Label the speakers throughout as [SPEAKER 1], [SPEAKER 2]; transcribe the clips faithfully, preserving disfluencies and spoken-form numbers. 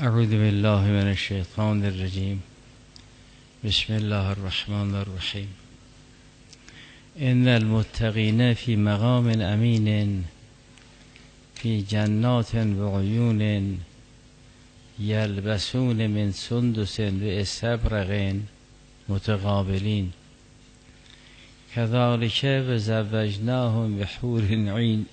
[SPEAKER 1] اعوذ بالله من الشیطان الرجیم. بسم الله الرحمن الرحیم. ان المتقین فی مقام امین فی جنات و عیون یلبسون من سندس و استبرق متقابلین کذالک و زوجناهم بحور عین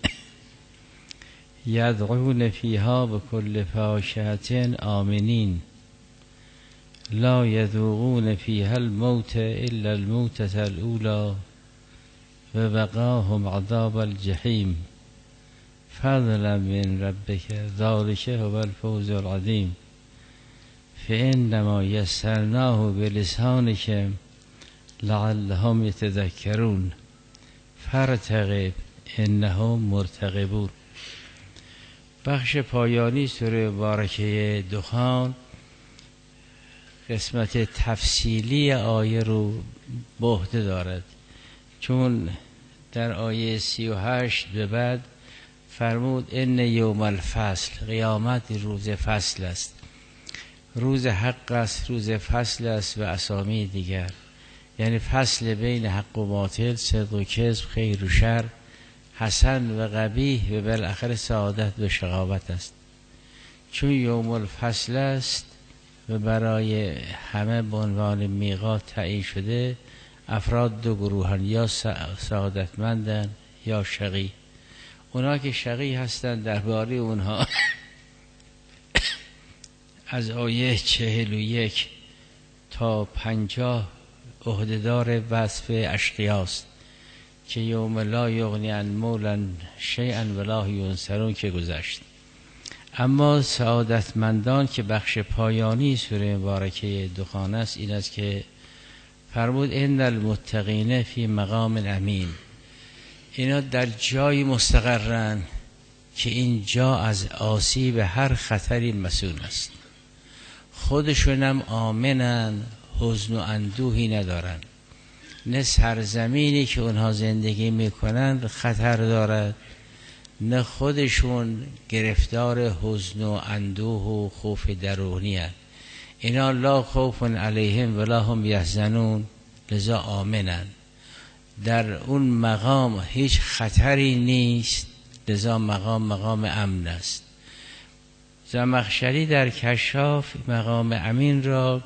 [SPEAKER 1] یدعون فیها بكل فاکهة آمنین لا یذوقون فیها الموت الا الموتة الاولی و وقاهم عذاب الجحیم فضلا من ربک ذلک هو الفوز العظیم فانما یسرناه بلسانک لعلهم یتذکرون فارتقب انهم مرتقبون. بخش پایانی سوره مبارکه دخان قسمت تفصیلی آیه رو به عهده دارد، چون در آیه سی و هشت به بعد فرمود ان یوم الفصل، قیامت روز فصل است، روز حق است، روز فصل است و اسامی دیگر، یعنی فصل بین حق و باطل، صدق و کذب، خیر و شر، حسن و قبیح و بالاخره سعادت و شقاوت است. چون یوم الفصل است و برای همه به عنوان میقات تعیین شده، افراد دو گروهن، یا سعادتمندن یا شقی. اونا که شقی هستند درباره اونها از آیه چهل و یک تا پنجاه عهدهدار وصف اشقیاست که یوم لا یغنی عن مولا شیئا ولا ینصرون که گذشت. اما سعادتمندان که بخش پایانی سوره مبارکه دخان است، این است که فرمود ان المتقین فی مقام امین، اینا در جای مستقرن که این جا از آسیب هر خطری مسئول است، خودشونم آمنن، حزن و اندوهی ندارن، نه سرزمینی که اونها زندگی میکنن خطر دارد، نه خودشون گرفتار حزن و اندوه و خوف درونی هست. اینا لا خوف علیهم ولا هم یحزنون، لذا آمنن، در اون مقام هیچ خطری نیست، لذا مقام مقام امن است. زمخشری در کشاف مقام امین را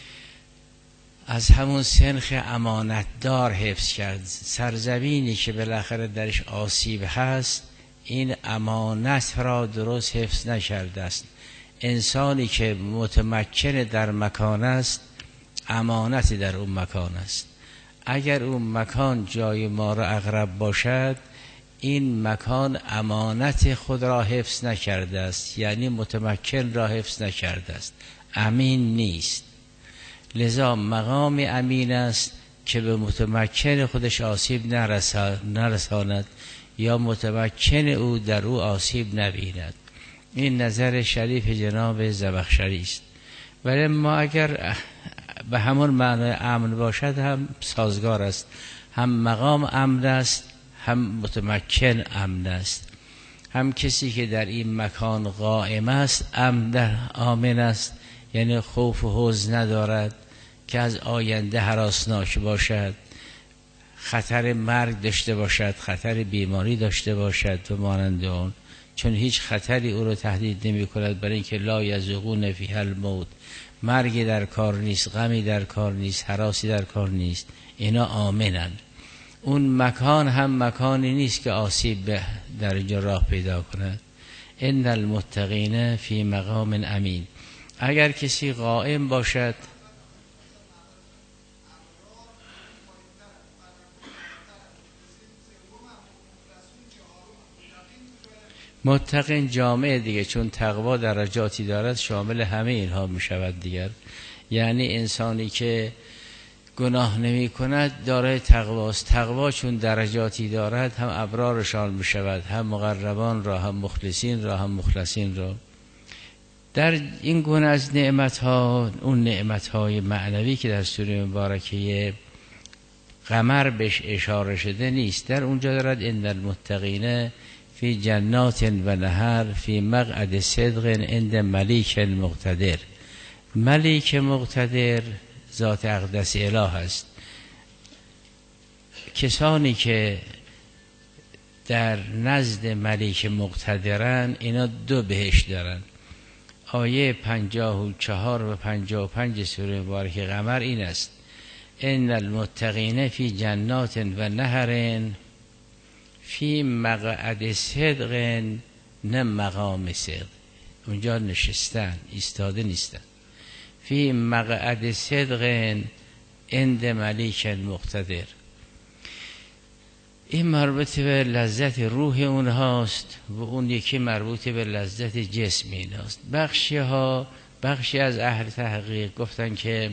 [SPEAKER 1] از همون سنخ امانتدار حفظ کرد. سرزمینی که بالاخره درش آسیب هست، این امانت را درست حفظ نکرده است. انسانی که متمکن در مکان است، امانتی در اون مکان است. اگر اون مکان جای ما را اقرب باشد، این مکان امانت خود را حفظ نکرده است، یعنی متمکن را حفظ نکرده است، امین نیست. لذا مقام امین است که به متمکن خودش آسیب نرساند یا متمکن او در او آسیب نبیند. این نظر شریف جناب زمخشری است. ولی ما اگر به همون معنای امن باشد هم سازگار است، هم مقام امن است، هم متمکن امن است، هم کسی که در این مکان قائم است امن در آمن است، یعنی خوف و حزن ندارد که از آینده هراسناک باشد، خطر مرگ داشته باشد، خطر بیماری داشته باشد و مانند اون، چون هیچ خطری او رو تهدید نمی کند، برای اینکه لا یذوقون فیها الموت، مرگی در کار نیست، غمی در کار نیست، هراسی در کار نیست، اینا آمنند. اون مکان هم مکانی نیست که آسیب در اینجا راه پیدا کند. ان المتقین فی مقام امین. اگر کسی قائم باشد، متقین جامعه دیگه، چون تقوا درجاتی دارد شامل همه اینها می شود دیگر. یعنی انسانی که گناه نمی کند دارای تقواست. تقوا چون درجاتی دارد، هم ابرارشان می شود، هم مقربان را، هم مخلصین را، هم مخلصین را. در این گونه از نعمت ها، اون نعمت های معنوی که در سوره مبارکه قمر بهش اشاره شده نیست. در اونجا دارد ان المتقین فی جنات و نهر فی مقعد صدق عند ملیک مقتدر. ملیک مقتدر ذات اقدس اله است. کسانی که در نزد ملیک مقتدرن اینا دو بهشت دارن. آیه پنجاه و چهار و پنجاه و پنج سوره مبارکه قمر این است: ان المتقین فی جنات و نهر فی مقعد صدق، نه مقام صدق، اونجا نشستن ایستاده نیستن. فی مقعد صدق عند ملیک مقتدر. این مربوط به لذت روح اونهاست و اون یکی مربوط به لذت جسم ایناست. بخشی ها بخشی از اهل تحقیق گفتن که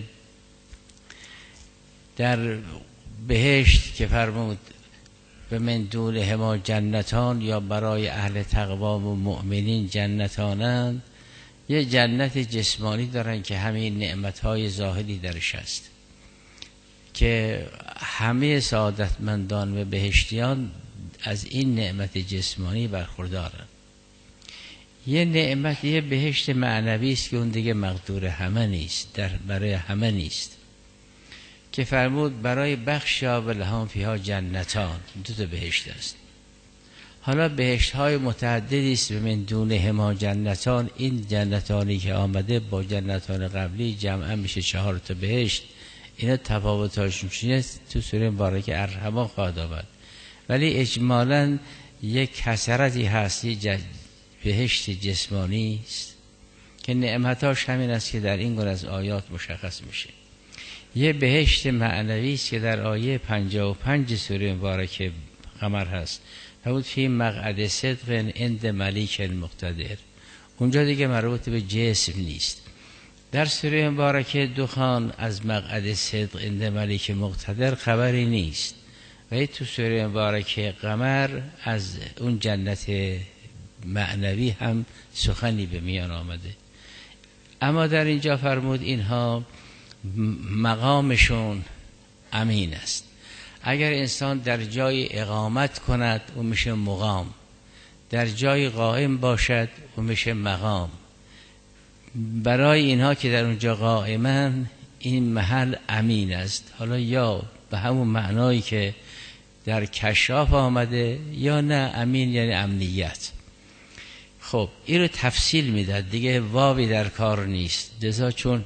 [SPEAKER 1] در بهشت که فرمود و من دونهما جنتان، یا برای اهل تقوا و مؤمنین جنتانند، یه جنت جسمانی دارن که همین نعمتهای ظاهری درش هست که همه سعادتمندان و بهشتیان از این نعمت جسمانی برخوردارن. یه نعمت، یه بهشت معنوی است که اون دیگه مقدور همه نیست، در برای همه نیست، که فرمود برای بخشا و لهم فیها جنتان، دو تا بهشت است. حالا بهشت های متعددی است و من دونهما جنتان، این جنتانی که آمده با جنتان قبلی جمعا میشه چهار تا بهشت. اینا تفاوتاشون چیه تو سوره مبارکه الرحمن خواهد آمد، ولی اجمالاً یک کثرتی هست، یک بهشت جسمانی است که نعمتاش همین است که در این گونه از آیات مشخص میشه. یه بهشت معنوی است که در آیه پنجاه و پنج سوره مبارکه قمر هست، فرمود فی مقعد صدق عند ملیک مقتدر. اونجا دیگه مربوط به جسم نیست. در سوره مبارکه دخان از مقعد صدق عند ملیک مقتدر خبری نیست، ولی تو سوره مبارکه قمر از اون جنت معنوی هم سخنی به میان آمده. اما در اینجا فرمود اینها مقامشون امین است. اگر انسان در جای اقامت کند او میشه مقام، در جای قائم باشد او میشه مقام. برای اینها که در اونجا قائمن این محل امین است. حالا یا به همون معنایی که در کشاف آمده یا نه، امین یعنی امنیت. خب این رو تفصیل میداد دیگه، واوی در کار نیست. لذا چون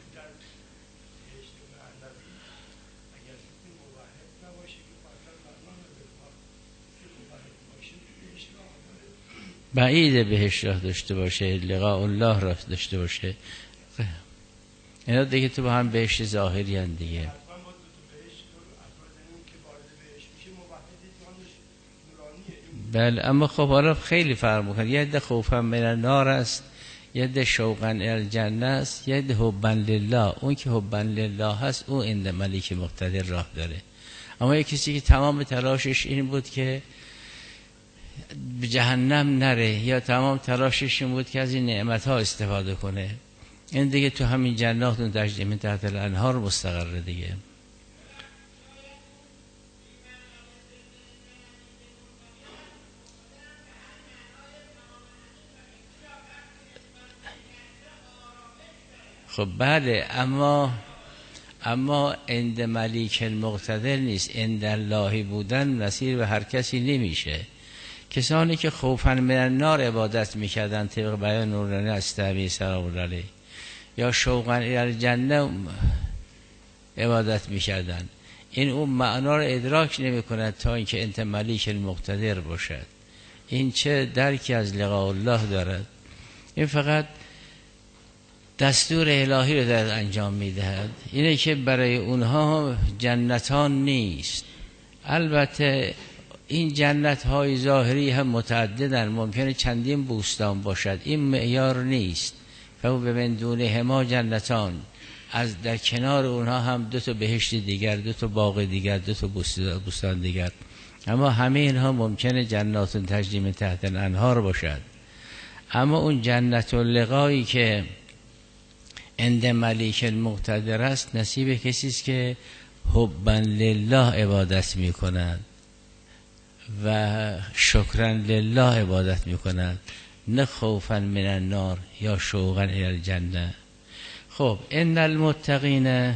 [SPEAKER 1] بعید بهش راه داشته باشه، لقاء الله راه داشته باشه، اینا دیگه تو با هم بهش ظاهری هست دیگه. بله، اما خب حالا خیلی فرق میکنه. یه عده خوفا من النار است، یه عده شوقا الی الجنه است، یه عده حبا لله. اون که حبا لله هست او عند ملیک مقتدر راه داره. اما یه کسی که تمام تلاشش این بود که به جهنم نره، یا تمام تلاشش این بود که از این نعمت ها استفاده کنه، این دیگه تو همین جنات اون تجری من تحت الانهار مستقره دیگه. خب بله، اما اما عند ملیک المقتدر نیست. عند الله بودن نصیر به هر کسی نمیشه. کسانی که خوفا من النار عبادت میکردن طبق بیان نورانی استعمی سلام الله علیه، یا شوقا الی الجنه عبادت میکردن، این اون معنا رو ادراک نمیکند تا اینکه انت ملیک المقتدر باشد. این چه درکی از لقاء الله دارد؟ این فقط دستور الهی رو در انجام میدهد. اینه که برای اونها جنتان نیست. البته این جنت های ظاهری هم متعددن، ممکنه چندین بوستان باشد، این معیار نیست. فهو به من دونهما جنتان، از در کنار اونها هم دو تا بهشت دیگر، دو تا باغ دیگر، دو تا بوستان دیگر. اما همه اینها ممکنه جنات تجری من تحت الانهار باشد. اما اون جنت اللقایی که عند ملیک المقتدر است نصیب کسی است که حبا لله عبادت میکنند و شکرا لله عبادت میکنند، نه خوفا من النار یا شوقا الی الجنه. خب ان المتقین،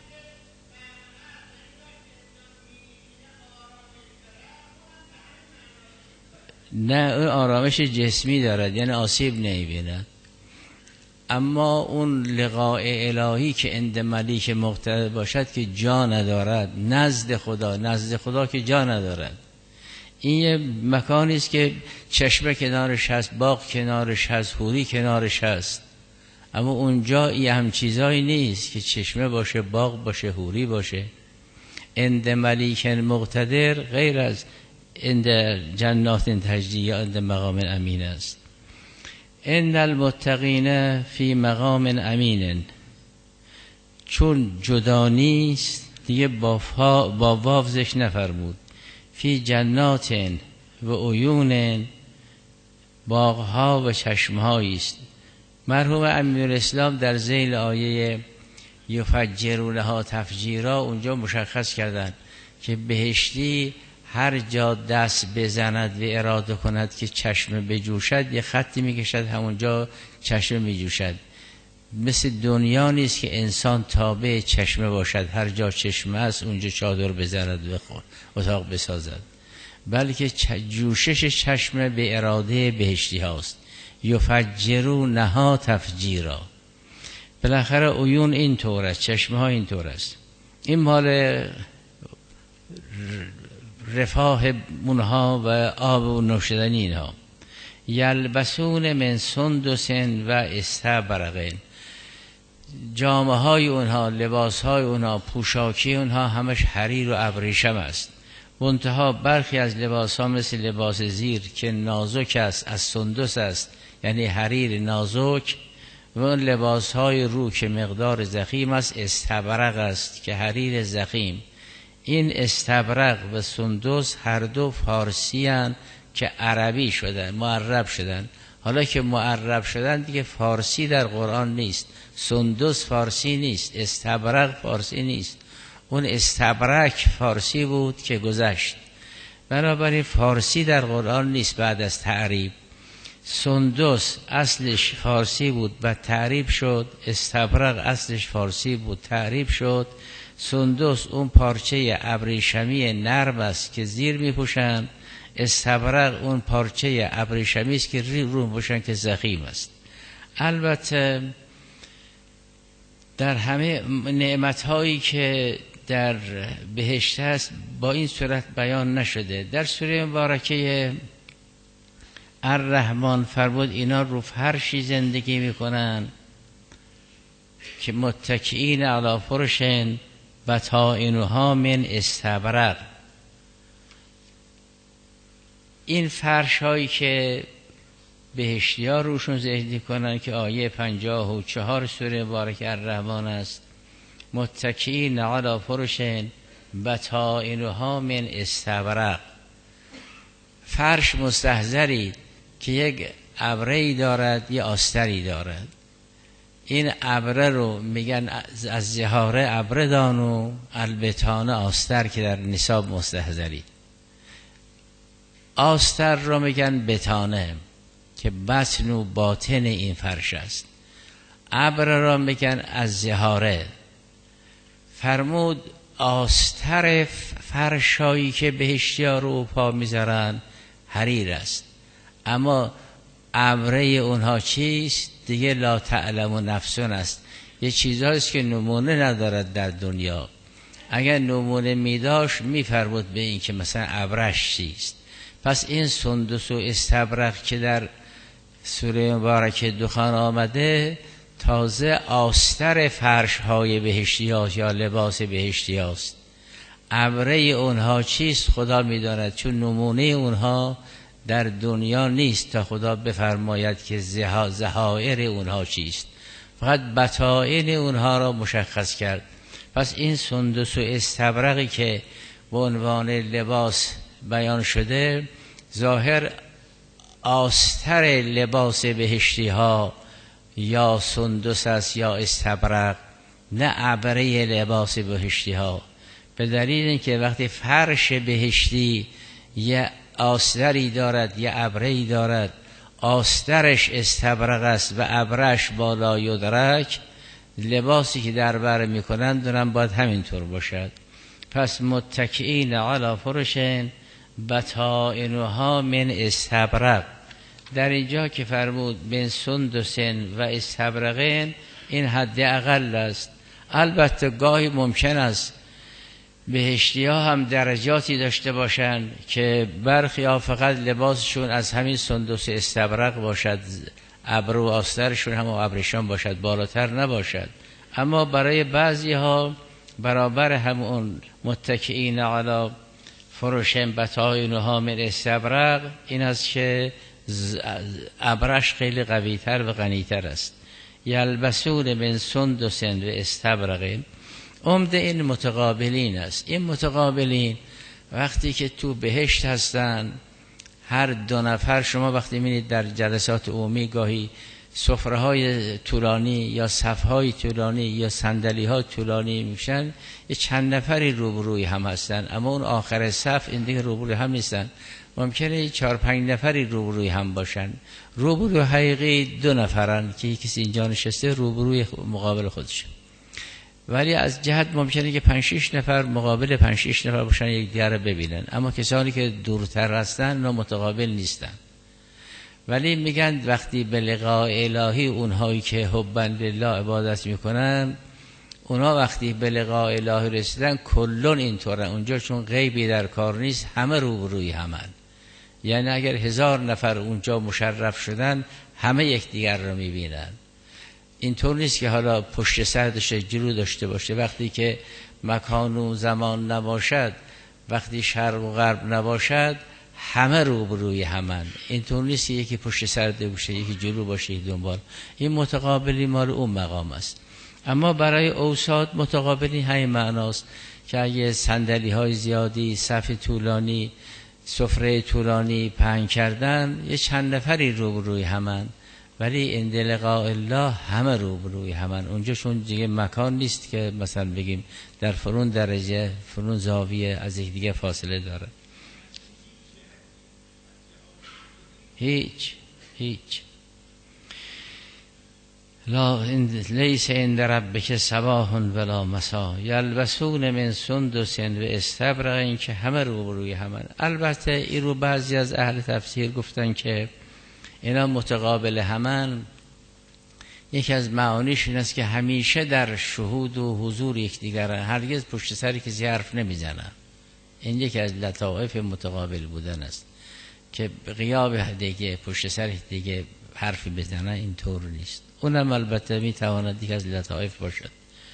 [SPEAKER 1] نه اون آرامش جسمی دارد یعنی آسیب نمیبیند، اما اون لقاء الهی که عند ملیک مقتدر باشد که جا ندارد، نزد خدا، نزد خدا که جا ندارد. این یه مکانی است که چشمه کنارش هست، باغ کنارش هست، حوری کنارش هست، اما اونجا این هم چیزایی نیست که چشمه باشه، باغ باشه، حوری باشه. عند ملیک مقتدر غیر از عند جنات تجری یا عند مقام امین است. ان المتقین فی مقام امین، چون جدا نیست دیگه با, با واو ذکر نفرمود. فی جنات و عیون، باغها و چشمهایی است. مرحوم امیرالاسلام در ذیل آیه یفجرونها تفجیرا اونجا مشخص کردند که بهشتی هر جا دست بزند و اراده کند که چشم بجوشد یه خطی میکشد، همونجا چشم میجوشد. مثل دنیا نیست که انسان تابع چشمه باشد، هر جا چشمه است اونجا چادر بزند و اتاق بسازد، بلکه جوشش چشمه به اراده بهشتی هاست. یفجرونها تفجیرا. بالاخره عیون این طور است، چشمه ها این طور است. این مال رفاه اونها و آب و نوشیدنی اینها. یلبسون من سندس و استبرق، جامه های اونها، لباس های اونها، پوشاکی اونها همش حریر و ابریشم است. منتها برخی از لباس ها مثل لباس زیر که نازک است، از سندس است یعنی حریر نازک، و اون لباس های رو که مقدار ضخیم است استبرق است که حریر ضخیم. این استبرق و سندس هر دو فارسی هستند که عربی شدن، معرب شدن. حالا که معرب شدن دیگه فارسی در قرآن نیست. سندس فارسی نیست، استبرق فارسی نیست. اون استبرک فارسی بود که گذشت، بنابراین فارسی در قرآن نیست. بعد از تعریب سندس اصلش فارسی بود و تعریب شد، استبرق اصلش فارسی بود تعریب شد. سندس اون پارچه ابریشمی نرم است که زیر میپوشن، استبرق اون پارچه ابریشمی است که رو میپوشن که ضخیم است. البته در همه نعمت‌هایی که در بهشت است با این صورت بیان نشده. در سوره مبارکه الرحمن فرمود اینا رو فرشی زندگی میکنن که متکئین علی فرشن بطائنها من استبرق. این فرش هایی که بهشتی ها روشون زندگی کنن که آیه پنجاه و چهار سوره مبارکه الرحمن است، متکئین علی فرشن بطائنها من استبرق. فرش مستحضری که یک ابره‌ای دارد یه آستری دارد. این ابره رو میگن از زهاره ابره دان و البتانه آستر که در نصاب مستحضری. آستر رو میگن بتانه که بطن و باطن این فرش است. ابره را میگن از زهاره. فرمود آستر فرشایی که بهشتی ها رو پا میذارن حریر است، اما ابره اونها چیست دیگه لا تعلم و نفسون است. یه چیزهاییست که نمونه ندارد در دنیا. اگر نمونه میداشت میفرمود به این که مثلا ابرش چیست. پس این سندس و استبرق که در سوره مبارکه دخان آمده تازه آستر فرش های بهشتی هاست یا لباس بهشتی هاست. ابره اونها چیست خدا میداند، چون نمونه اونها در دنیا نیست تا خدا بفرماید که ظاهر اونها چیست. فقط بطائن اونها را مشخص کرد. پس این سندس و استبرقی که به عنوان لباس بیان شده ظاهر آستر لباس بهشتی ها یا سندس است یا استبرق، نه ابره لباس بهشتی ها. به دلیل اینکه وقتی فرش بهشتی یه آستری دارد، یه ابره‌ای دارد، آسترش استبرق است و ابرش بالا یدرک، لباسی که در بر میکنن دونم باید همینطور باشد. پس متکئین علی فرشن بطائنها من استبرق، در اینجا که فرمود من سندسن و استبرقین، این حد اقل است. البته گاهی ممکن است بهشتی ها هم درجاتی داشته باشند که برخی ها فقط لباسشون از همین سندس استبرق باشد، ابرو و آسترشون هم ابریشم باشد، بالاتر نباشد. اما برای بعضی ها برابر همون متکئین علی فرشن بطائنها من استبرق این است که ابرش خیلی قویتر و غنیتر است. یلبسون من سندس و استبرق، عمده این متقابلین است. این متقابلین وقتی که تو بهشت هستن، هر دو نفر، شما وقتی می‌بینید در جلسات عمومی گاهی سفره های طولانی یا صف های طولانی یا صندلی ها طولانی میشن، یه چند نفری روبروی هم هستن، اما اون آخر صف این دیگه روبروی هم نیستن، ممکنه چهار پنج نفری روبروی هم باشن. روبروی حقیقی دو نفرن که کسی اینجا نشسته روبروی مقابل خودش، ولی از جهت ممکنه که پنج شش نفر مقابل پنج شش نفر باشن یک دیگر رو ببینن، اما کسانی که دورتر هستن نه متقابل نیستن. ولی میگن وقتی به لقاء الهی اونهایی که حبند لله عبادت میکنن، اونا وقتی به لقاء الهی رسیدن کلون اینطوره اونجا، چون غیبی در کار نیست، همه روبروی همن. یعنی اگر هزار نفر اونجا مشرف شدن همه یکدیگر رو میبینن. اینطور نیست که حالا پشت سر داشته جلو داشته باشه. وقتی که مکان و زمان نباشد، وقتی شرق و غرب نباشد، همه روبروی همن. اینطور نیست که یکی پشت سر ده باشه، یکی جلو باشه، یکی دنبال. این متقابلی مال اون مقام است. اما برای اوساد متقابلی همین معناست که اگه صندلی های زیادی، صف طولانی، سفره طولانی پهن کردن، یه چند نفری روبروی همن، ولی عند لقاء الله همه روبروی همن. اونجا چون دیگه مکان نیست که مثلا بگیم در فرون درجه، فرون زاویه از یک دیگه فاصله داره. هیچ هیچ لا لیس عند ربک صباح ولا مسا یلبسون من سندس و استبرق، این که همه روبروی همن. البته این رو بعضی از اهل تفسیر گفتن که اینا متقابل همن، یکی از معانیش این است که همیشه در شهود و حضور یکدیگرن، هرگز پشت سر کسی حرف نمیزنن. این یکی از لطائف متقابل بودن است که غیاب دیگه پشت سر دیگه حرفی بزنن، اینطور نیست. اونم البته میتواند دیگه از لطائف باشد.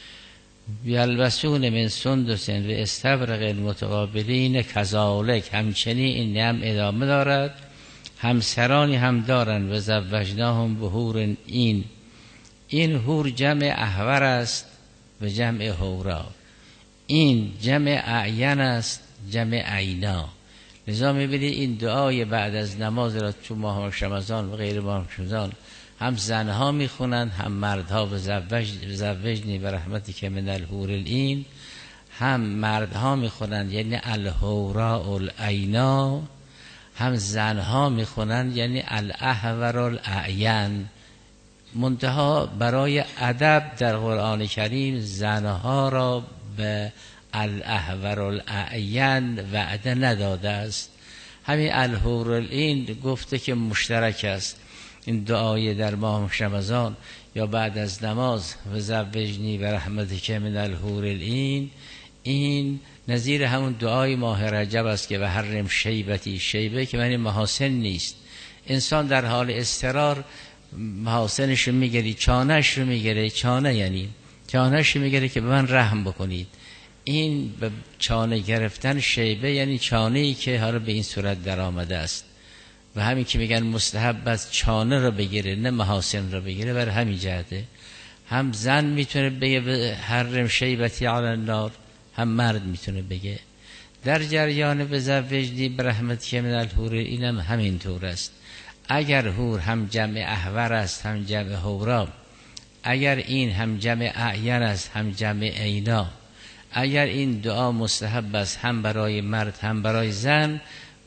[SPEAKER 1] یلبسون من سندس و استبرق المتقابلین کذالک، همچنین این نعم ادامه دارد، همسرانی هم دارن و زوجناهم بحور. این این حور جمع احور است و جمع حورا، این جمع اعین است جمع عینا. لذا میبینید این دعای بعد از نماز را تو ماه رمضان و غیر ماه رمضان هم زنها میخونند هم مردها، و زوجنی به رحمتی که من الحور العین، هم مردها میخونند یعنی الحورا العینا، هم زنها میخونند یعنی الاحور الاعین. منتها برای ادب در قرآن کریم زنها را به الاحور الاعین وعده نداده است. همین الحور العین گفته که مشترک است. این دعای در ماه رمضان یا بعد از نماز و زوجنی به رحمتک من الحور العین، این نظیر همون دعای ماه رجب است که و حرم شیبتی، شیبه که معنی محاسن نیست. انسان در حال اضطرار محاسنش رو میگیری، چانهش رو میگیره. چانه یعنی چانهش رو میگیره که به من رحم بکنید. این به چانه گرفتن شیبه یعنی چانه‌ای که حالا به این صورت در آمده است. و همین که میگن مستحب است چانه رو بگیره نه محاسن رو بگیره، بر همین جهته هم زن میتونه بگه حرم شیبتی علی النار، هم مرد میتونه بگه. در جریان به زوجنی به رحمتی من الحور، اینم همین طور است. اگر حور هم جمع احور است هم جمع حورا، اگر این هم جمع اعین است هم جمع عینا، اگر این دعا مستحب است هم برای مرد هم برای زن،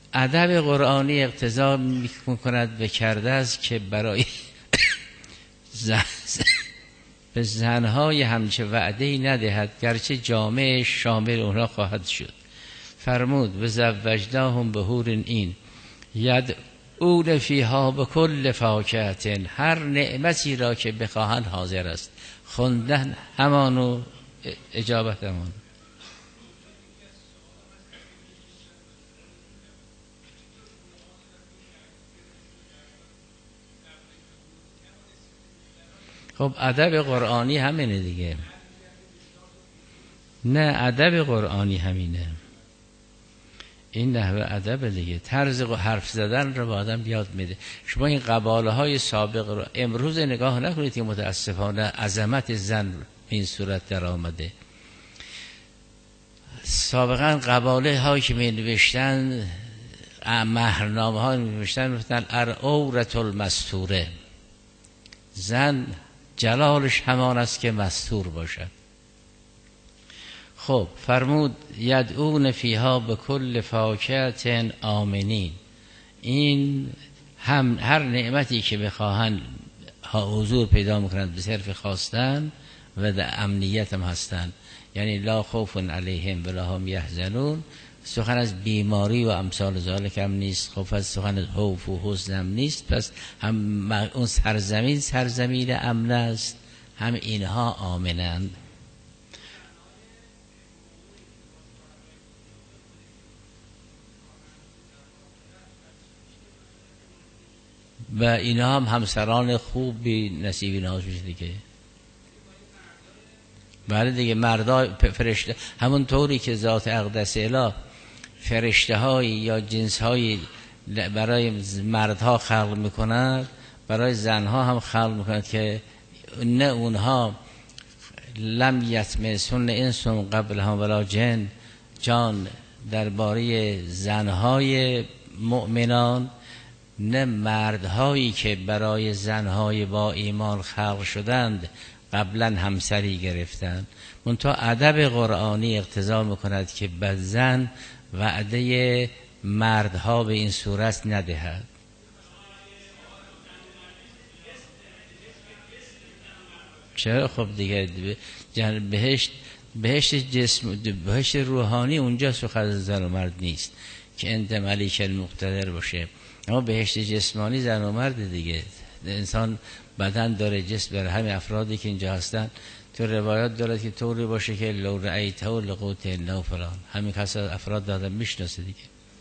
[SPEAKER 1] ادب قرآنی اقتضا میکند به کرده است که برای زن به زنهای همچه وعده‌ای ندهد گرچه جامعه شامل اونها خواهد شد. فرمود و زوجناهم بحور این یدعون فیها بکل فاکهة، هر نعمتی را که بخواهند حاضر است. خوندن همانو، اجابت همانو. خب ادب قرآنی همینه دیگه. نه ادب قرآنی همینه، این نحوه ادب دیگه. طرز حرف زدن رو به آدم یاد میده. شما این قباله های سابق رو امروز نگاه نکنید که متاسفانه عظمت زن این صورت در آمده. سابقا قباله هایی که می نوشتن، مهرنامه ها می نوشتن، میگفتن العورة المستوره، زن جلالش همان است که مستور باشد. خب فرمود یدعون فیها بکل فاکهة آمنین، این هم هر نعمتی که بخواهند حضور پیدا میکنند به صرف خواستن و در امنیت هم هستند. یعنی لا خوف علیهم ولا هم یحزنون. سخن از بیماری و امثال ذالک هم نیست، خوف از سخن از خوف و حزن هم نیست. پس هم اون سرزمین سرزمین امن است، هم اینها آمنند. و اینا هم همسران خوبی نصیب اینها میشه دیگه. بله دیگه، مردا فرشته همون طوری که ذات اقدس اله فرشته هایی یا جنس هایی برای مردها خلق میکند، برای زنها هم خلق میکند که نه اونها لم یطمسن انس قبلهم ولا جن، جان درباره زنهای مؤمنان، نه مردهایی که برای زنهای با ایمان خلق شدند قبلا همسری گرفتند. منتها ادب قرآنی اقتضا میکند که به زن وعده مردها به این صورت ندهد. چرا؟ خب دیگه بهشت بهشت جسم بهشت روحانی اونجا سخن زن و مرد نیست که انت ملیک المقتدر باشه، اما بهشت جسمانی زن و مرد دیگه. انسان بدن داره، جسم داره. همین افرادی که اینجا هستن تو روایات دارد که طوری باشه که لو رأیته لقوت الله فلان، همین کسا افراد دادن میشناسه دیگه.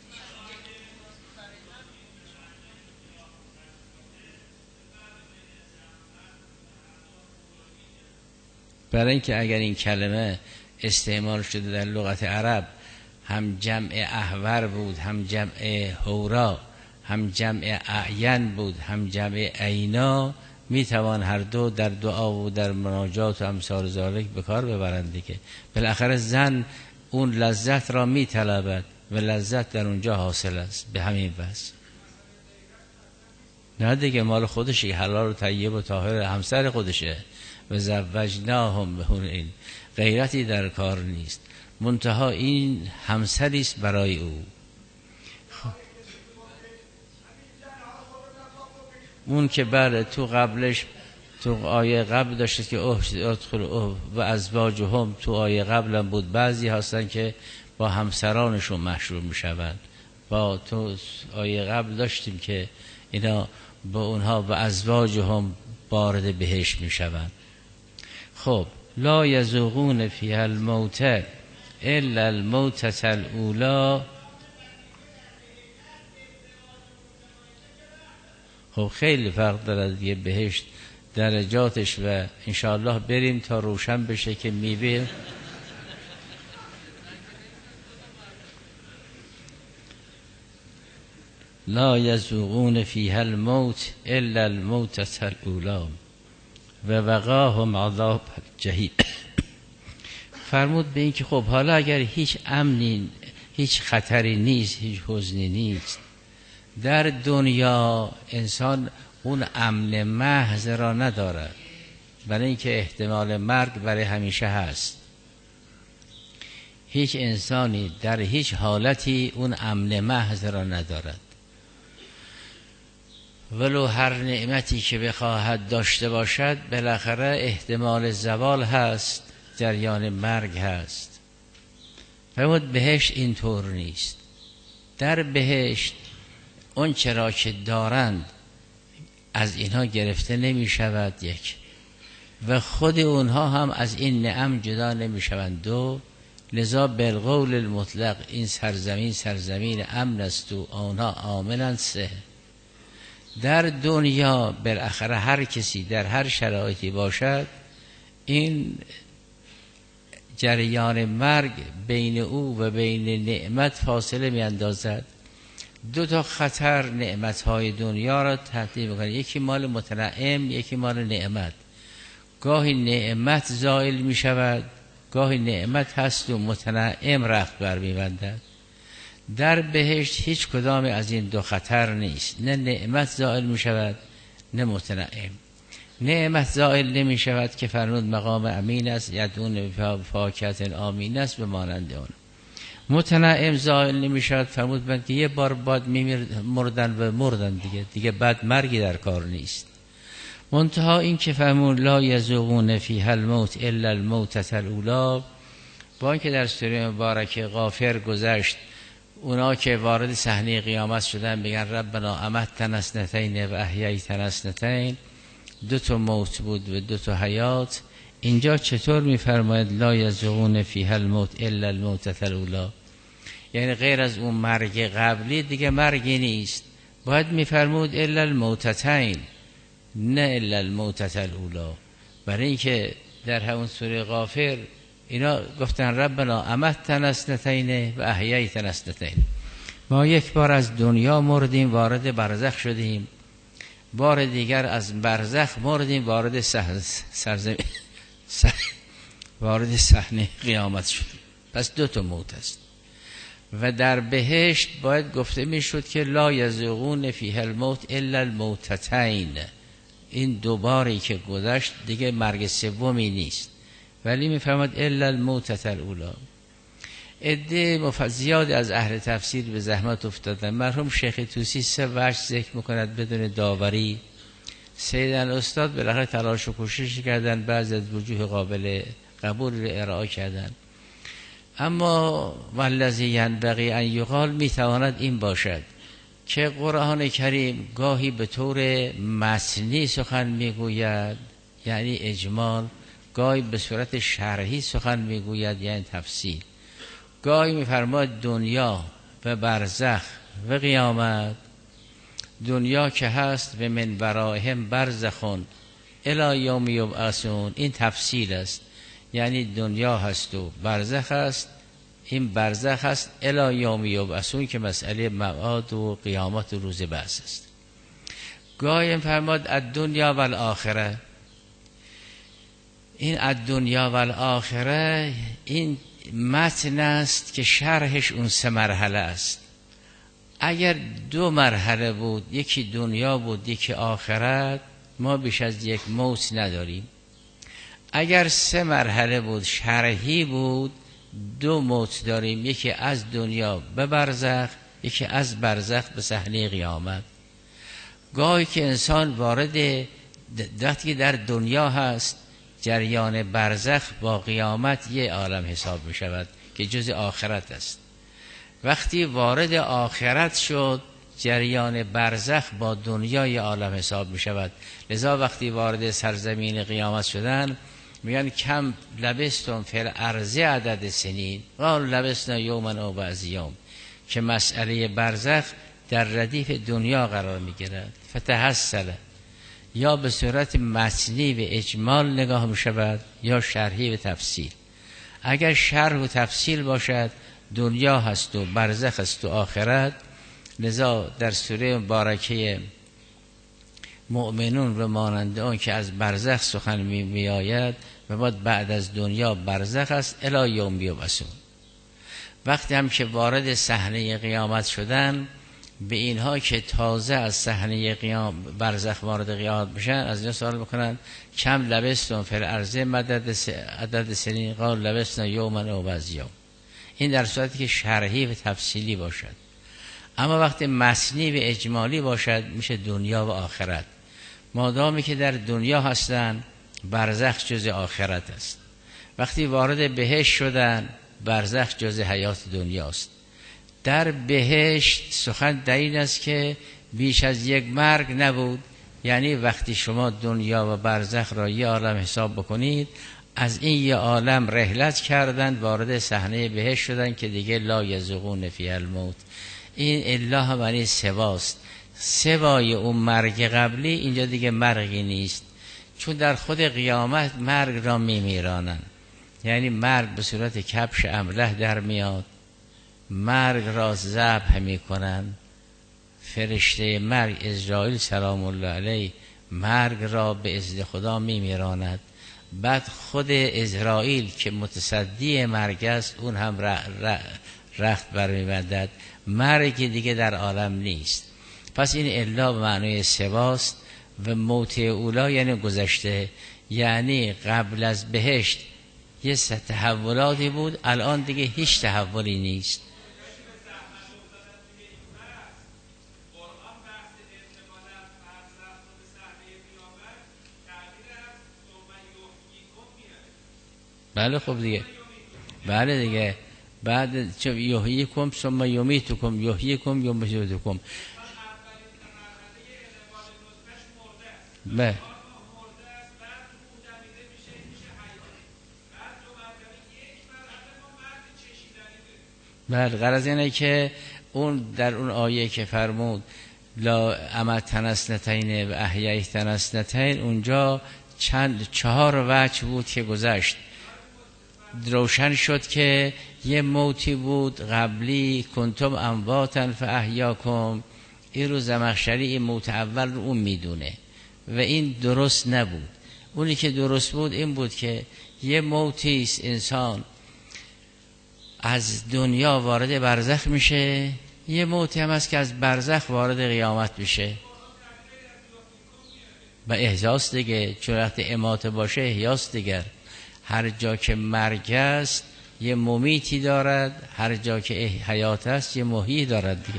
[SPEAKER 1] برای اینکه اگر این کلمه استعمال شده در لغت عرب هم جمع احور بود، هم جمع هورا، هم جمع اعین بود، هم جمع عینا، میتوان هر دو در دعا و در مناجات و امثال ذالک به کار ببرند دیگه. بالاخره زن اون لذت را میطلبد و لذت در اونجا حاصل است به همین وجه. نه دیگه، مال خودشه، حلال و طیب و طاهر، همسر خودشه. و زوجناهم بحور این، غیرتی در کار نیست، منتها این همسری است برای او. اون که بله تو قبلش تو آیه قبل داشته که ادخل و ازواجهم، تو آیه قبلم بود بعضی هستن که با همسرانشون مشروع میشوند. با تو آیه قبل داشتیم که اینا با اونها و ازواجهم وارد بهشت میشوند. خب لا یذوقون فیها الموت الا الموتة الاولی. خب خیلی فرق دارد دیگه بهشت درجاتش و انشاءالله بریم تا روشن بشه که میوه لا یذوقون فیها الموت الا الموتة الاولی و وقاهم عذاب الجحیم. فرمود به این که خب حالا اگر هیچ امنی، هیچ خطری نیست، هیچ حزنی نیست در دنیا، انسان اون امن محض را ندارد، برای اینکه احتمال مرگ برای همیشه هست. هیچ انسانی در هیچ حالتی اون امن محض را ندارد. ولو هر نعمتی که بخواهد داشته باشد بالاخره احتمال زوال هست، جریان مرگ هست. فرمود بهشت اینطور نیست. در بهشت اون چرا که دارند از اینها گرفته نمی شود، یک، و خود اونها هم از این نعم جدا نمی شوند، دو، لذا بالقول المطلق این سرزمین سرزمین امن است و آنها آمنند، سه. در دنیا بالاخره هر کسی در هر شرایطی باشد این جریان مرگ بین او و بین نعمت فاصله می اندازد. دو تا خطر نعمتهای دنیا را تهدید می‌کنه، یکی مال متنعم، یکی مال نعمت. گاهی نعمت زائل می شود، گاهی نعمت هست و متنعم رخت بر می بندد. در بهشت هیچ کدام از این دو خطر نیست، نه نعمت زائل می شود نه متنعم. نعمت زائل نمی شود که فرمود مقام امین است، یدون فاکهة آمین است، به مانند اون. متنعم زائل نمی شود، فرمود من که یه بار بعد می مردن و مردن دیگه دیگه بعد مرگی در کار نیست. منتها این که فرمود لا یذوقون فیها الموت الا الموتة الاولی، با اینکه در سوره مبارکه غافر گذشت اونا که وارد صحنه قیامت شدن بگن ربنا امتنا اثنتین و احییتنا اثنتین، دو تا موت بود و دو تا حیات. اینجا چطور میفرماید لا یذوقون فیها الموت الا الموتة الاولی؟ یعنی غیر از اون مرگ قبلی دیگه مرگی نیست. باید میفرمود الا الموتتین، نه الا الموتة الاولی، برای اینکه در همون سوره غافر اینا گفتن ربنا امتنا اثنتین و احییتنا اثنتین، ما یک بار از دنیا مردیم وارد برزخ شدیم، بار دیگر از برزخ مردیم وارد سرزمین وارد صحنه قیامت شدیم. پس دو تا موت است. و در بهشت باید گفته میشد که لا یذوقون فیها الموت الا الموتتین، این دوباری که گذشت دیگه مرگ سومی نیست، ولی میفرماد الا الموتة الاولی. عده زیاد از اهل تفسیر به زحمت افتادن. مرحوم شیخ طوسی سه وجه ذکر میکند بدون داوری. سیدن استاد بالاخره تلاش و کوشش کردن، بعضی از وجوه قابل قبول رو ارائه کردن. اما والذی ینبغی ان یقال میتواند این باشد که قرآن کریم گاهی به طور متنی سخن میگوید یعنی اجمال، گاهی به صورت شرحی سخن میگوید یعنی تفصیل. گاهی میفرماید دنیا و برزخ و قیامت. دنیا که هست و من ورائهم برزخون الی یوم یبعثون، این تفصیل است، یعنی دنیا هست و برزخ هست، این برزخ هست الی یوم یبعثون که مسئله معاد و قیامت و روز بعث است. گاهی میفرماید الدنیا و الاخره، این الدنیا و الاخره این متن است که شرحش اون سه مرحله است. اگر دو مرحله بود، یکی دنیا بود یکی آخرت، ما بیش از یک موت نداریم. اگر سه مرحله بود شرحی بود، دو موت داریم، یکی از دنیا به برزخ، یکی از برزخ به صحنه قیامت. گاهی که انسان وارد وقتی در دنیا هست، جریان برزخ با قیامت یه عالم حساب می شود که جز آخرت است. وقتی وارد آخرت شد، جریان برزخ با دنیای عالم حساب می شود. لذا وقتی وارد سرزمین قیامت شدن میگن کم لبستم فی الارض عدد سنین قال لبسنا یوما او بعض یوم، که مسئله برزخ در ردیف دنیا قرار می گیرد. فتحصل، یا به صورت متنی و اجمال نگاه می شود یا شرحی و تفصیل. اگر شرح و تفصیل باشد دنیا هست و برزخ هست و آخرت. لذا در سوره مبارکه مؤمنون و مانند آن که از برزخ سخن می, می آید و بعد بعد از دنیا برزخ است الی یوم یبعثون. وقتی هم که وارد صحنه قیامت شدن، به اینها که تازه از صحنه قیام برزخ وارد قیامت بشن از اینا سوال میکنن کم لبستون فی الارض مدد س... عدد سنین قال لبسنا یوما او بعض یوم، این در صورتی که شرحی و تفصیلی باشد. اما وقتی متنی و اجمالی باشد میشه دنیا و آخرت. مادامی که در دنیا هستن برزخ جز آخرت است. وقتی وارد بهشت شدن برزخ جز حیات دنیاست. در بهشت سخن در این است که بیش از یک مرگ نبود، یعنی وقتی شما دنیا و برزخ را یه عالم حساب بکنید، از این یه عالم رحلت کردن وارد صحنه بهشت شدن که دیگه لا یذوقون فیها الموت. این الا معنی سواست، سوای اون مرگ قبلی اینجا دیگه مرگی نیست، چون در خود قیامت مرگ را میمیرانن. یعنی مرگ به صورت کبش امله در میاد، مرگ را ذبح میکنن، فرشته مرگ عزرائیل سلام الله علیه مرگ را به اذن خدا میمیراند. بعد خود عزرائیل که متصدی مرگ است اون هم رخت برمیبندد. مرگ دیگه در عالم نیست. پس این الا به معنای سواست و موت اولا یعنی گذشته، یعنی قبل از بهشت یه تحولاتی بود، الان دیگه هیچ تحولی نیست. بله خب دیگه، بله دیگه، بعد چه یحییکم ثم یمیتکم، یحییکم یمیتکم. بله بله، غرض اینه که اون در اون آیه که فرمود لا امت تنسنتین و احیای تنسنتین، اونجا چند چهار وجه بود که گذشت، روشن شد که یه موتی بود قبلی کنتم امواتن فاحیاکم. این رو زمخشری این موت اول رو اون میدونه و این درست نبود. اونی که درست بود این بود که یه موتیست انسان از دنیا وارد برزخ میشه، یه موتی هم هست که از برزخ وارد قیامت میشه و احیاست دیگه، چون وقتی اماته باشه احیاست دیگر. هر جا که مرگ است یه ممیتی دارد، هر جا که حیات است یه محیی دارد دیگه.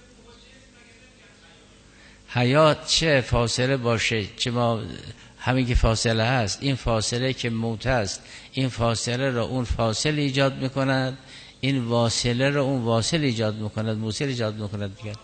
[SPEAKER 1] حیات چه فاصله باشه، چه ما همین که فاصله هست، این فاصله که موت است، این فاصله را اون فاصله ایجاد میکند، این واصله را اون واصل ایجاد میکند، موصل ایجاد میکند دیگه.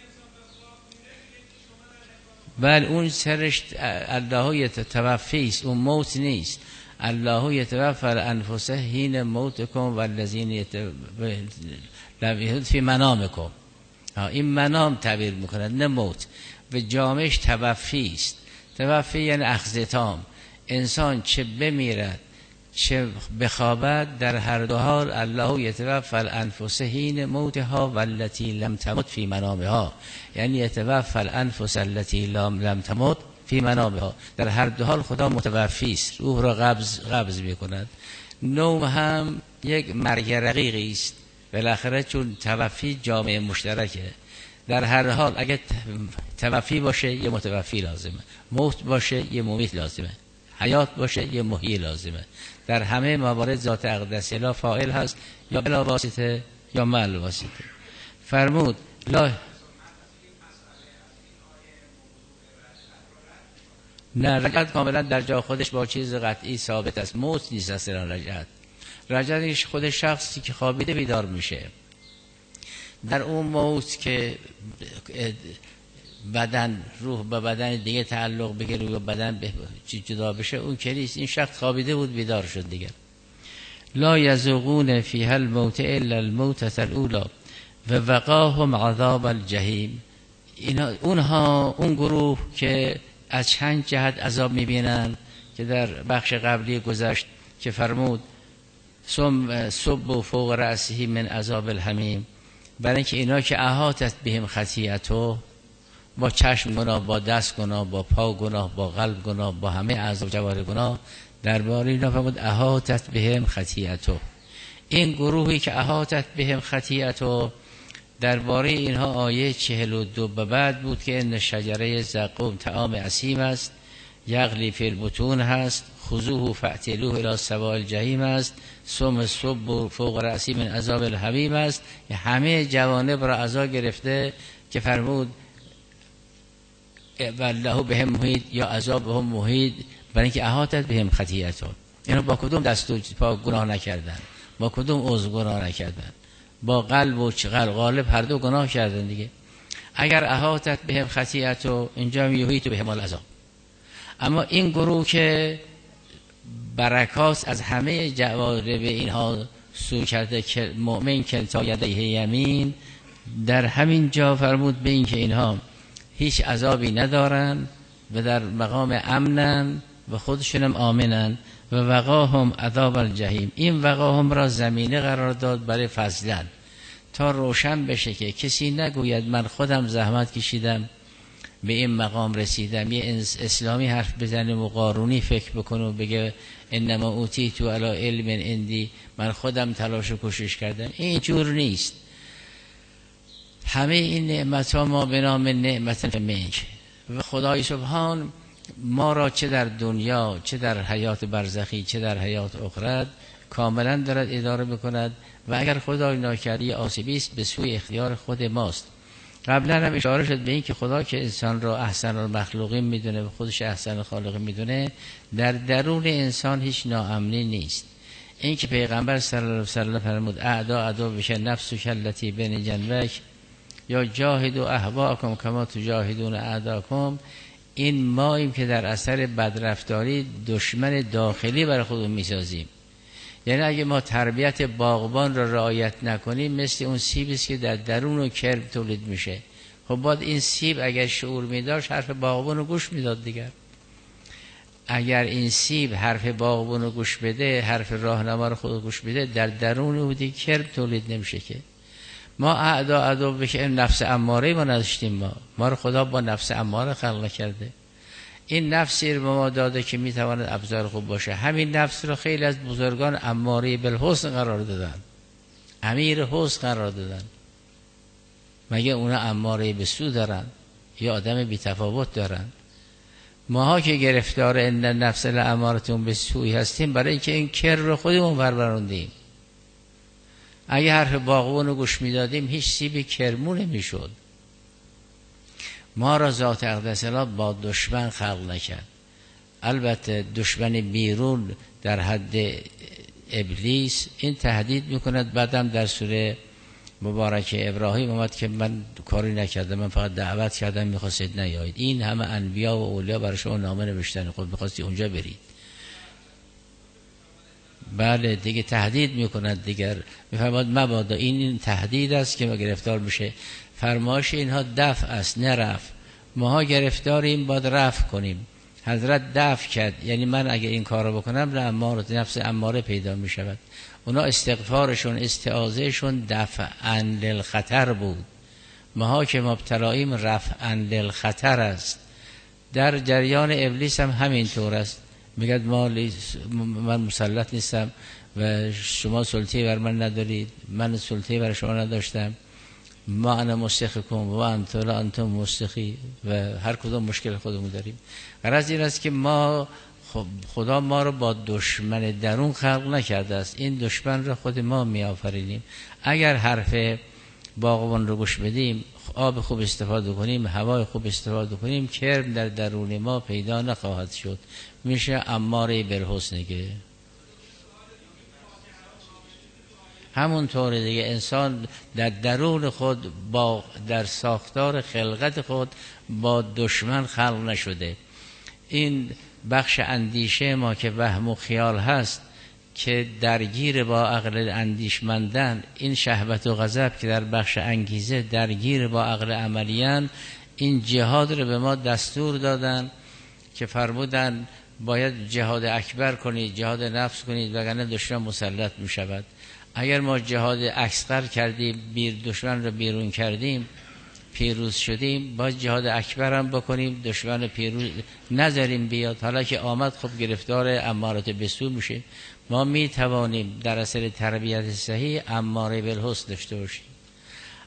[SPEAKER 1] بله اون سرش الله یتوفی است، اون موت نیست. الله یتوفی الانفس حین موتکم والذین یتوفون فی منامکم. این منام تعبیر میکند نه موت، و جامعش توفی است. توفی یعنی اخذ تام، انسان چه بمیرد چه بخوابد در هر دو حال الله یتوفی الانفس حین موتها والتی لم تمت فی منامها، یعنی یتوفی الانفس التی لم تمت فی منامها، در هر دو حال خدا متوفی است، روح را قبض قبض میکند. نوم هم یک مرگ رقیقی است، بالاخره چون توفی جامعه مشترکه، در هر حال اگه توفی باشه یه متوفی لازمه، موت باشه یه ممیت لازمه، حیات باشه یه محیی لازمه. در همه موارد ذات اقدس لا فاعل هست، یا بلا واسطه یا مع واسطه. فرمود لا نه، رجعت کاملا در جا خودش با چیز قطعی ثابت است، موت نیست اصلا. رجعت رجعتش خود شخصی که خوابیده بیدار میشه. در اون موت که بدن روح به بدن دیگه تعلق بگیره و بدن به جدا بشه اون که نیست، این شخص خوابیده بود بیدار شد دیگه. لا یذوقون فیها الموت الا الموتة الاولى و وقاهم عذاب الجحیم. اینا اونها اون گروه که از چند جهت عذاب میبینن که در بخش قبلی گذشت که فرمود ثم صب فوق رأسه من عذاب الحمیم، برای اینکه اینا که احاطت بهم خطیئتو، با چشم گناه، با دست گناه، با پا گناه، با قلب گناه، با همه اعضا و جوارح گناه، درباره اینا فرمود احاطت بهم خطیئتو. این گروهی که احاطت بهم خطیئتو، درباره اینها آیه چهل و دو به بعد بود که ان شجره زقوم طعام اثیم است یغلی فی البطون هست، خذوه فاعتلوه الی سواء الجحیم است، ثم صبوا فوق رأسی من عذاب الحمیم است. همه جوانب را عذا گرفته که فرمود والله بهم محیط یا عذابهم محیط، برای اینکه احاطت بهم خطیئتهم. اینا با کدوم دست و پا گناه نکردن، با کدوم عضو گناه نکردن؟ با قلب و چقل غالب هر دو گناه کردن دیگه. اگر احاطت بهم خطیئتهم، اینجا یحیط بهم العذاب. اما این گروه که برکات از همه جوانب اینها سو کرده که مؤمن کلتا یدیه یمین، در همین جا فرمود به این که اینها هیچ عذابی ندارن و در مقام امنن و خودشونم آمنن و وقاهم عذاب الجحیم. این وقاهم را زمینه قرار داد برای فضلن، تا روشن بشه که کسی نگوید من خودم زحمت کشیدم به این مقام رسیدم. یه اسلامی حرف بزنه و قارونی فکر بکنه و بگه انما اوتیتو علی علم عندی، من خودم تلاش و کوشش کردم. این جور نیست. همه این نعمت ها ما به نام نعمت منک و خدای سبحان ما را چه در دنیا چه در حیات برزخی چه در حیات اخرت کاملا دارد اداره بکند و اگر خدای ناکرده آسیبی است به سوی اختیار خود ماست. قبلا هم اشاره شد به این که خدا که انسان را احسن المخلوقین میدونه و خودش احسن الخالق میدونه، در درون انسان هیچ ناامنی نیست. این که پیغمبر صلی الله علیه و سلم فرمود اعدا اعدا بشه نفس و کلتی بین جنبک یا جاهد و احواکم کما تجاهدون اعداکم، این ماییم که در اثر بدرفتاری دشمن داخلی برای خودمون میسازیم. یعنی اگه ما تربیت باغبان را رعایت نکنیم مثل اون سیبی است که در درون و کرم تولید میشه. خب باید این سیب اگر شعور میداشت حرف باغبان رو گوش میداد دیگر. اگر این سیب حرف باغبان رو گوش بده، حرف راهنما رو خود گوش بده، در درون او دیگه کرم تولید نمیشه. که ما اعدا اعدا بشه نفس اماره ما نداشتیم. ما ما رو خدا با نفس اماره خلق کرده. این نفسی رو به ما داده که میتواند ابزار خوب باشه. همین نفس رو خیلی از بزرگان اماره بالحسن قرار دادن، امیر حسن قرار دادن. مگه اونا اماره به سو دارن یا آدم بی تفاوت دارن؟ ماها که گرفتار ان نفس لامارتون به سوی هستیم برای اینکه این کر رو خودمون پروروندیم. اگه حرف باغبون رو گوش میدادیم هیچ سیبی کرمو نمیشد. ما را ذات اقدس الله با دشمن خلق نکرد. البته دشمن بیرون در حد ابلیس این تهدید میکند. بعدم در سوره مبارک ابراهیم اومد که من کاری نکردم، من فقط دعوت کردم میخواستید نیایید. این همه انبیا و اولیا برای شما نامه نوشتن، خود میخواستی اونجا برید. بله دیگه تهدید میکند دیگر. میفرماد مبادا این, این تهدید است که ما گرفتار میشه. فرمایش اینها دفع است نه رفع. ماها گرفتاریم باید رفع کنیم. حضرت دفع کرد، یعنی من اگه این کار رو بکنم نه اماره نفس اماره پیدا می شود. اونا استغفارشون استعاذهشون دفعاً للخطر بود. ماها که مبتلاییم رفعاً للخطر است. در جریان ابلیس هم همین طور است. میگه ما من مسلط نیستم و شما سلطه‌ای بر من ندارید، من سلطه‌ای بر شما نداشتم. ما انا مستخیکم و انتم لا انتم مستخی و هر کدوم مشکل خودمون داریم. غرض این است که ما خدا ما رو با دشمن درون خلق نکرده است. این دشمن رو خود ما می آفرینیم. اگر حرف باغبان رو گوش بدیم، آب خوب استفاده کنیم، هوای خوب استفاده کنیم، کرم در درون ما پیدا نخواهد شد. میشه اماره بالحسنه. همون طور دیگه انسان در درون خود با در ساختار خلقت خود با دشمن خلق نشده. این بخش اندیشه ما که وهم و خیال هست که درگیر با عقل اندیشمندن، این شهوت و غضب که در بخش انگیزه درگیر با عقل عملیان، این جهاد رو به ما دستور دادن که فرمودن باید جهاد اکبر کنید، جهاد نفس کنید وگرنه دشمن مسلط می شود. اگر ما جهاد اکثر کردیم، بیر دشمن رو بیرون کردیم، پیروز شدیم، باید جهاد اکبر هم بکنیم، دشمن پیروز نذاریم بیاد. حالا که آمد خب گرفتار امارات بسو میشه. ما می توانیم در اثر تربیت صحیح اماره بالحسن داشته باشیم.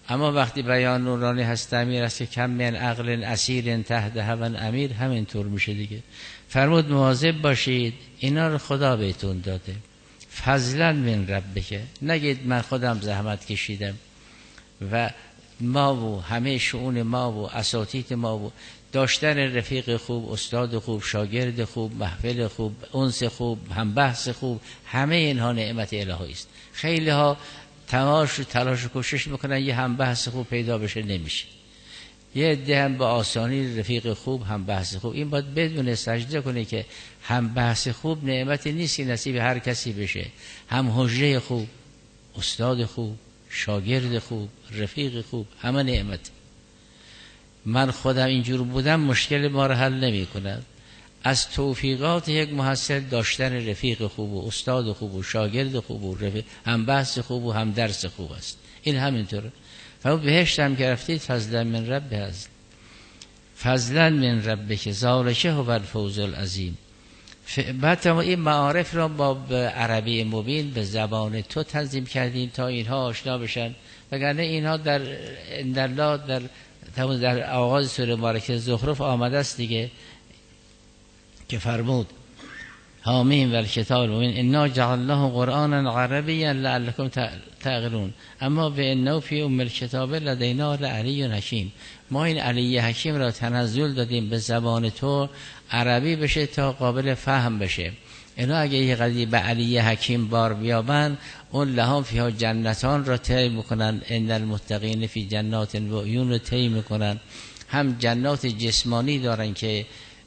[SPEAKER 1] اما وقتی بیان نورانی هست امیر است که کم من عقل اسیر تحت هوا امیر، همینطور میشه دیگه. فرمود مواظب باشید، اینا رو خدا بهتون داده، فضلا من ربک، نگید من خودم زحمت کشیدم و ما و همه شؤون ما و اساتید ما و داشتن رفیق خوب، استاد خوب، شاگرد خوب، محفل خوب، انس خوب، هم بحث خوب، همه اینها نعمت الهی است. خیلی ها تلاش و تلاش و کوشش میکنن یه هم بحث خوب پیدا بشه، نمیشه. یه عده هم با آسانی رفیق خوب، هم بحث خوب، این باید بدون سجده کنه که هم بحث خوب نعمتی نیست که نصیب هر کسی بشه. هم حجره خوب، استاد خوب، شاگرد خوب، رفیق خوب، همه نعمت. من خودم اینجور بودم مشکل ما رو حل نمی کند. از توفیقات یک محصل داشتن رفیق خوب و استاد خوب و شاگرد خوب و رفیق، هم بحث خوب و هم درس خوب است. این همینطوره. فهم بهشت هم گرفتید فضلا من رب هست، فضلا من رب که ذالک هو الفوز العظیم. بعد این معارف را با عربی مبین به زبان تو تنظیم کردیم تا اینها آشنا بشن، وگرنه اینها در در در در, در آغاز سوره مبارکه زخرف آمده است دیگه که فرمود حامیم و الکتاب المبین انا جعلناه قرآنا عربیا لعلکم تعقلون اما به انه فی ام الکتاب لدینا لعلی حکیم. ما این علی حکیم را تنزل دادیم به زبان تو عربی بشه تا قابل فهم بشه. اینا اگه یه قضیه به علی حکیم بار بیابن، اون لهم فیها جنتان را طی میکنن، ان المتقین فی جنات و عیون رو طی میکنن. هم جنات جسمانی دارن که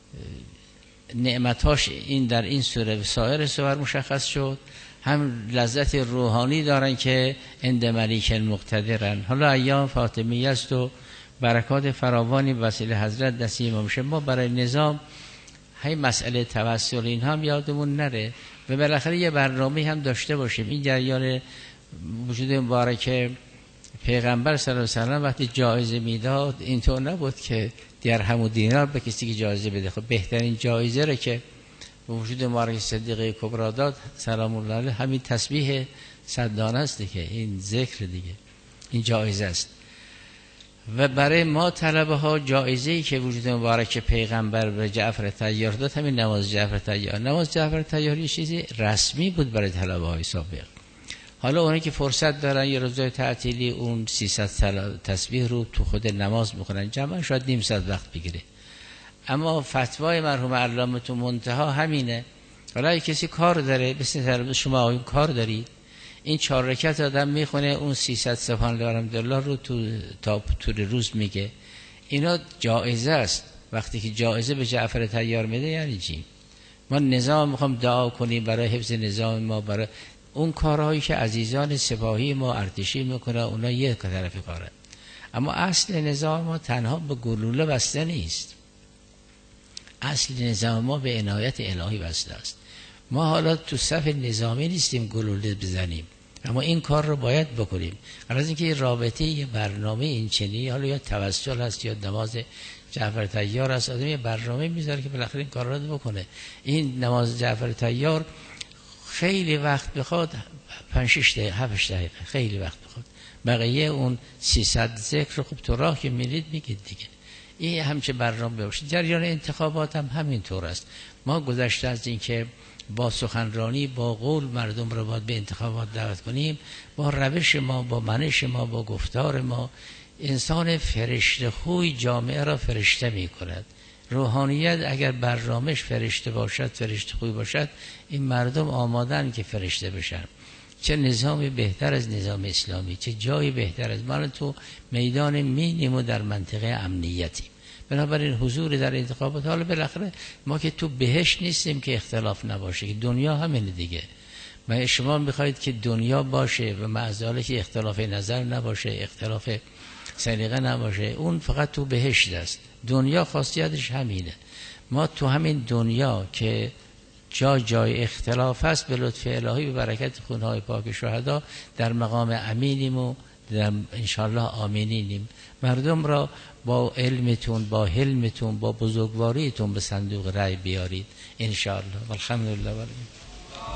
[SPEAKER 1] نعمتاش این در این سوره و سایر سور مشخص شد، هم لذت روحانی دارن که اند ملیک مقتدرن. حالا ایام فاطمیه است و برکات فراوانی وسیله حضرت نصیب میشه. ما برای نظام های مسئله توسل این هم یادمون نره و بالاخره یه برنامه هم داشته باشیم. این جریان وجود مبارک پیغمبر صلی الله علیه و آله وقتی جایزه میداد اینطور نبود که درهم و دینار به کسی که جایزه بده. خب بهترین جایزه را که وجود مبارک صدیقه کبرا داد سلام الله علیه همین تسبیح صد دانه است دیگه، این ذکر دیگه، این جایزه است. و برای ما طلبه ها جایزه‌ای که وجود مبارک پیغمبر به جعفر طیار داد همین نماز جعفر طیار. نماز جعفر طیار یه چیزی رسمی بود برای طلبه های سابق. حالا اونایی که فرصت دارن یه روزای تعطیلی اون سیصد تسبیح رو تو خود نماز میکنن، جمعا شاید نیم ساعت وقت بگیره. اما فتوای مرحوم علامه منتها همینه. حالا اگه کسی کار داره، مثل شما آقایون کار دارید، این چهار رکعت آدم میخونه اون سیصد سبحان الله الحمدلله رو تو تا طول روز میگه. اینا جایزه است. وقتی که جایزه به جعفر طیار میده یعنی چی؟ ما نظام میخوام دعا کنیم برای حفظ نظام ما، برای اون کارهایی که عزیزان سپاهی ما ارتشی میکنه اونا یک طرفی کاره. اما اصل نظام ما تنها به گلوله بسته نیست. اصل نظام ما به عنایت الهی بسته است. ما حالا تو صف نظامی نیستیم گلوله بزنیم، اما این کار رو باید بکنیم. از اینکه رابطه یه برنامه این چنینی، حالا یا توسل هست یا نماز جعفر طیار هست، آدم یه برنامه میذاره که بالاخره این کار رو بکنه. این نماز جعفر طیار خیلی وقت بخواد، پنج شش دقیقه هفت دقیقه خیلی وقت بخواد. بقیه اون سیصد ذکر خوب تو راه که میرید میگید دیگه. این همچه برنامه باشه. جریان انتخابات هم همین طور است. ما گذشته از این که با سخنرانی با قول مردم رو باید به انتخابات دعوت کنیم، با روش ما، با منش ما، با گفتار ما انسان فرشته خوی جامعه را فرشته می کند. روحانیت اگر برنامهش فرشته باشد، فرشته خوی باشد، این مردم آمادن که فرشته بشن. چه نظامی بهتر از نظام اسلامی، چه جایی بهتر از ما تو میدان مینیمو در منطقه امنیتی. بنابراین حضور در انتخابات، حالا بالاخره ما که تو بهشت نیستیم که اختلاف نباشه، که دنیا همینه دیگه. و شما میخواید که دنیا باشه و معزاله که اختلاف نظر نباشه، اختلاف سلیقه نباشه، اون فقط تو بهشت است. دنیا خاصیتش همینه. ما تو همین دنیا که جا جای اختلاف است، به لطف الهی و برکت خونهای پاک شهدا در مقام امینیم و در انشاءالله آمینینیم. مردم را با علمتون، با حلمتون، با بزرگواریتون به صندوق رای بیارید انشاءالله. والحمدلله.